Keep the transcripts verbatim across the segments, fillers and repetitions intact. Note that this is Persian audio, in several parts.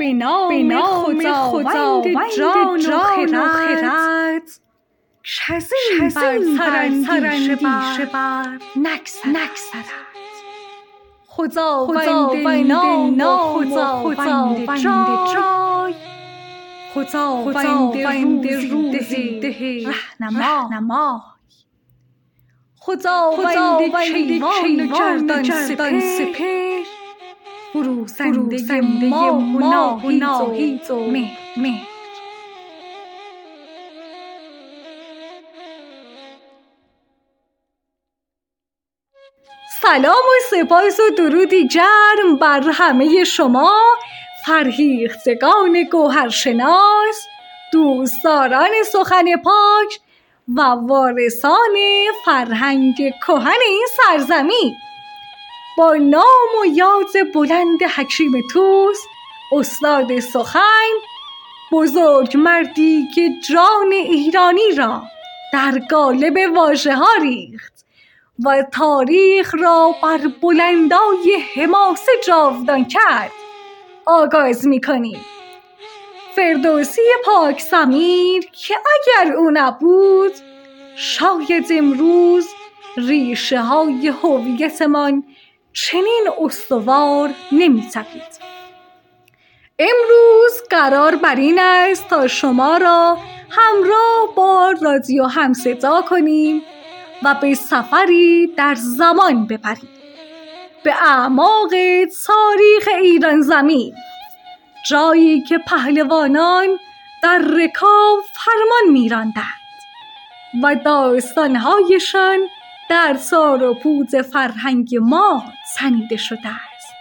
به نام خداوند جان و خرد چزین بر سراندیشه بر نگذرد. خداوند نام و خداوند جای، خداوند روزی ده رهنمای، خداوند کیوان و گردان سپهر، فروزنده ماه و ناهید و مهر. سلام و سپاس و درودی گرم بر همه شما فرهیختگان گوهرشناس، دوستداران سخن پاک و وارثان فرهنگ کهن این سرزمین. با نام و یاد بلند حکیم توس، استاد سخن، بزرگ مردی که جان ایرانی را در قالب واژه ها ریخت و تاریخ را بر بلندای حماسه جاودان کرد، آغاز می‌کنیم. فردوسی پاک ضمیر که اگر او نبود شاید امروز ریشه های هویتمان چنین استوار نمی‌تپید. امروز قرار بر این است تا شما را همراه با رادیو همصدا کنیم و به سفری در زمان ببریم به اعماق تاریخ ایران زمین، جایی که پهلوانان در رکاب فرمان می‌راندند و داستان‌هایشان در تار و پود فرهنگ ما تنیده شده است.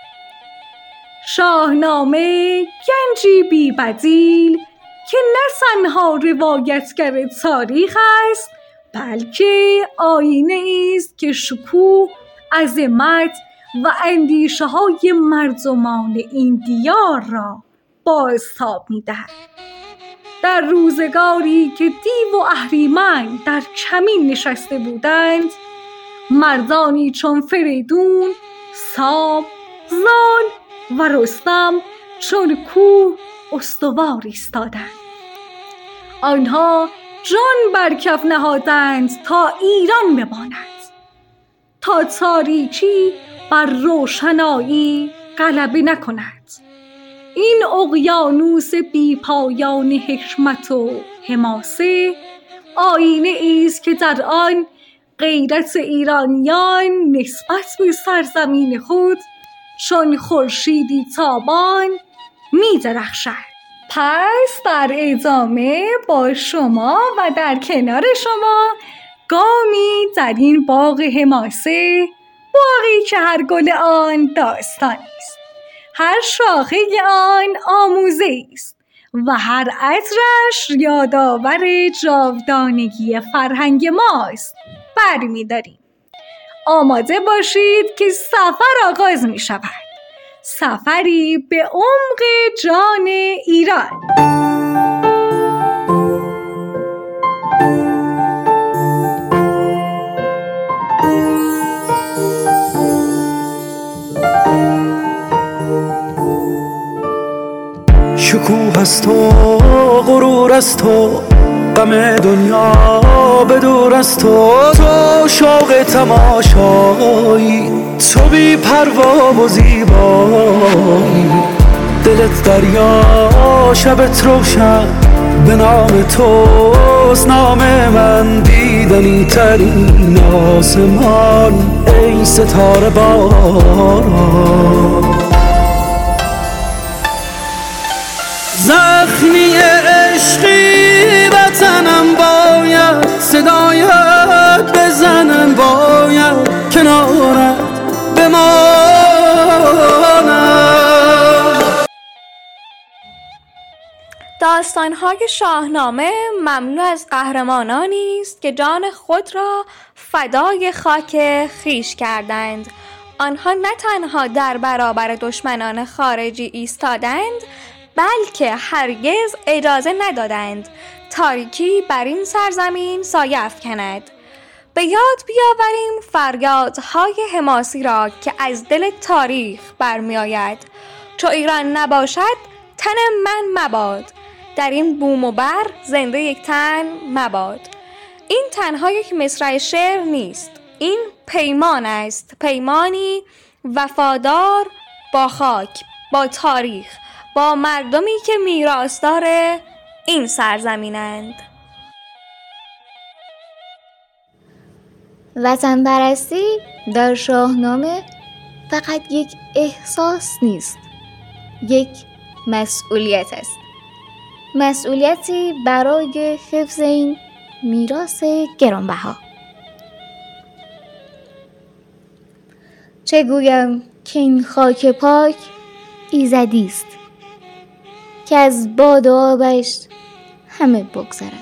شاهنامه گنجی بی بدیل که نه تنها روایتگر تاریخ است، بلکه آینه است که شکوه، عظمت و اندیشه های مردمان این دیار را بازتاب می‌دهد. در روزگاری که دیو و اهریمن در کمین نشسته بودند، مردانی چون فریدون، سام، زال و رستم چون کوه استوار ایستادند. آنها جان بر کف نهادند تا ایران بماند، تا تاریکی بر روشنایی غلبه نکند. این اقیانوس بی پایان حکمت و حماسه آینه است که در آن غیرت ایرانیان نسبت به سرزمین خود چون خورشیدی تابان می درخشد. پس در ادامه با شما و در کنار شما گامی در این باغ حماسه، باغی که هر گل آن داستانی است، هر شاخه آن آموزه است و هر عطرش یادآور جاودانگی فرهنگ ماست. برمی‌داریم. آماده باشید که سفر آغاز می شود. سفری به عمق جان ایران. شکوه از تو، غرور از تو، غم دنیا به دور از تو، تو شوق تماشایی، تو بی پروا و زیبایی، دلت دریا شبت روشن، به نام توست نام من، دیدنی ترین آسمان ای ستاره باران. زخمی عشقی وطنم باید صدایت بزنن، باید کنارت بمانم. داستان‌های شاهنامه مملو از قهرمانانی است که جان خود را فدای خاک خویش کردند. آنها نه تنها در برابر دشمنان خارجی ایستادند، بلکه هرگز اجازه ندادند تاریکی بر این سرزمین سایه افکند. به یاد بیاوریم فریادهای حماسی را که از دل تاریخ برمی آید. چو ایران نباشد تن من مباد، در این بوم و بر زنده یک تن مباد. این تنها یک مصرع شعر نیست، این پیمان است، پیمانی وفادار با خاک، با تاریخ، با مردمی که میراثدار این سرزمینند. وطن پرستی در شاهنامه فقط یک احساس نیست، یک مسئولیت است. مسئولیتی برای حفظ این میراث گرانبها. چه گویم که این خاک پاک ایزدی است که از باد و آبش همه بگذرد.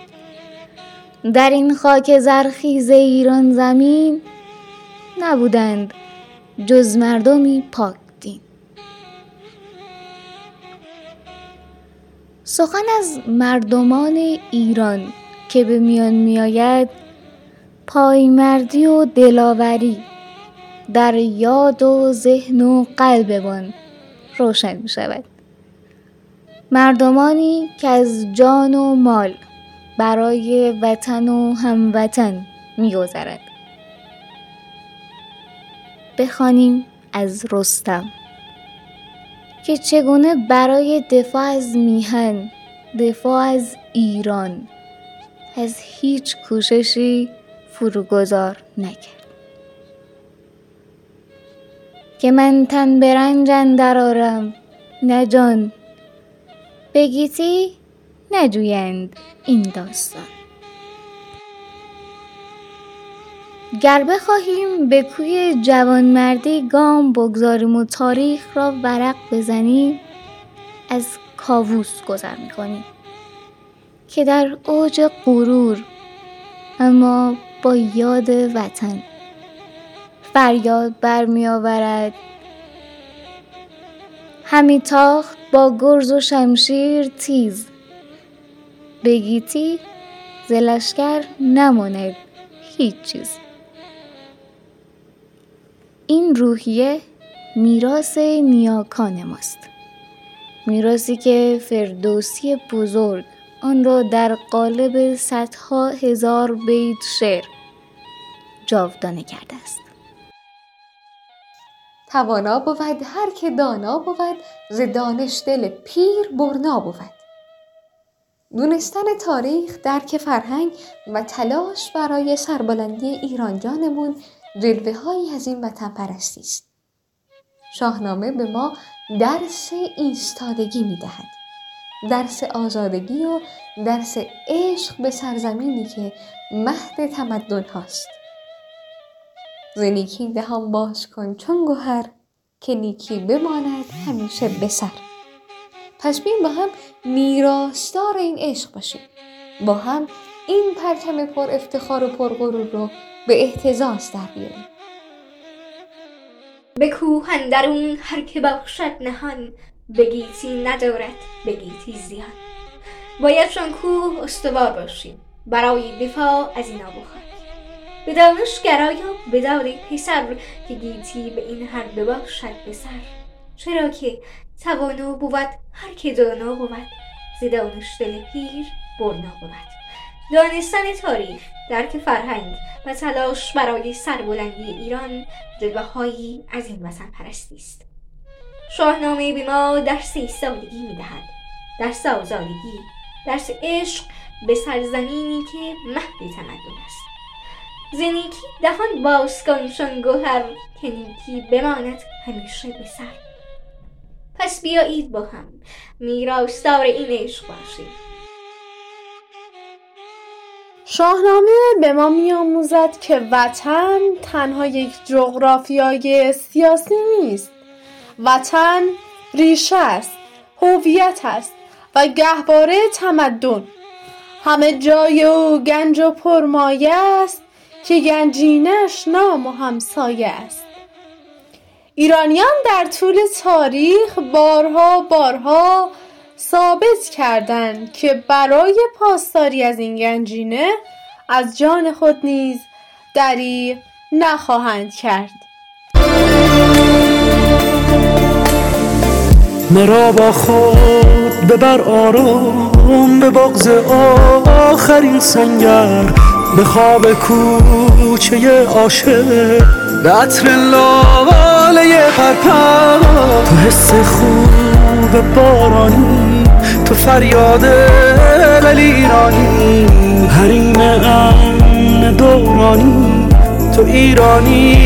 در این خاک زرخیز ایران زمین نبودند جز مردمی پاک دین. سخن از مردمان ایران که به میان میآید، پایمردی و دلاوری در یاد و ذهن و قلبمان روشن می شود. مردمانی که از جان و مال برای وطن و هموطن می گذرد. بخوانیم از رستم که چگونه برای دفاع از میهن، دفاع از ایران، از هیچ کوششی فروگذار نکرد. که من تن به رنج اندر آرم نه جان، به گیتی نجویند این داستان. گر بخواهیم به کوی جوانمردی گام بگذاریم و تاریخ را ورق بزنیم، از کاووس گذر می‌کنیم که در اوج غرور اما با یاد وطن فریاد برمی آورد: همی تاخت با گرز و شمشیر تیز، به گیتی ز لشکر نماند هیچ چیز. این روحیه میراث نیاکان ماست، میراثی که فردوسی بزرگ آن را در قالب صدها هزار بیت شعر جاودانه کرده است. توانا بود هر که دانا بود، ز دانش دل پیر برنا بود. دونستن تاریخ، درک فرهنگ و تلاش برای سربلندی ایران جانمون جلوه هایی از این وطن پرستی است. شاهنامه به ما درس ایستادگی می دهد، درس آزادگی و درس عشق به سرزمینی که مهد تمدن هاست. ز نیکی دهان باز کن چون گوهر، که نیکی بماند همیشه به سر. پس بیایم با هم میراثدار این عشق باشیم، با هم این پرچم پر افتخار و پر غرور رو به اهتزاز در بیاریم. به کوه اندرون هر که باشد نهان، به گیتی ندارد به گیتی زیان. باید چون کوه استوار باشیم برای دفاع از این آب و خاک. به دانش گرایا بداد ای پسر، که گیتی به این هر دو باشد به سر. چرا که توانا بود هر که دانا بود، ز دانش دل پیر برنا بود. دانستن تاریخ، درک فرهنگ و تلاش برای سربلندی ایران جلوه‌هایی از این وطن پرستی است. شاهنامه به ما درس ایستادگی می‌دهد، درس آزادگی، درس عشق به سرزمینی که مهد تمدن است. ز نیکی دهان باز کن چون گوهر، که نیکی بماند همیشه به سر. پس بیایید با هم میراثدار این عشق باشیم. شاهنامه به ما می‌آموزد که وطن تنها یک جغرافیای سیاسی نیست. وطن ریشه است، هویت است و گهواره تمدن. همه جای او گنج و پرمایه است، که گنجینش نام و همسایه است. ایرانیان در طول تاریخ بارها بارها ثابت کردند که برای پاسداری از این گنجینه از جان خود نیز دریغ نخواهند کرد. مرا با خود ببر آرام به بغض آخرین سنگر، به خواب کوچه عاشق، به عطر لاله پرپر. تو حس خوب بارانی، تو فریاد دلیرانی، حریم امن دورانی، تو ایرانی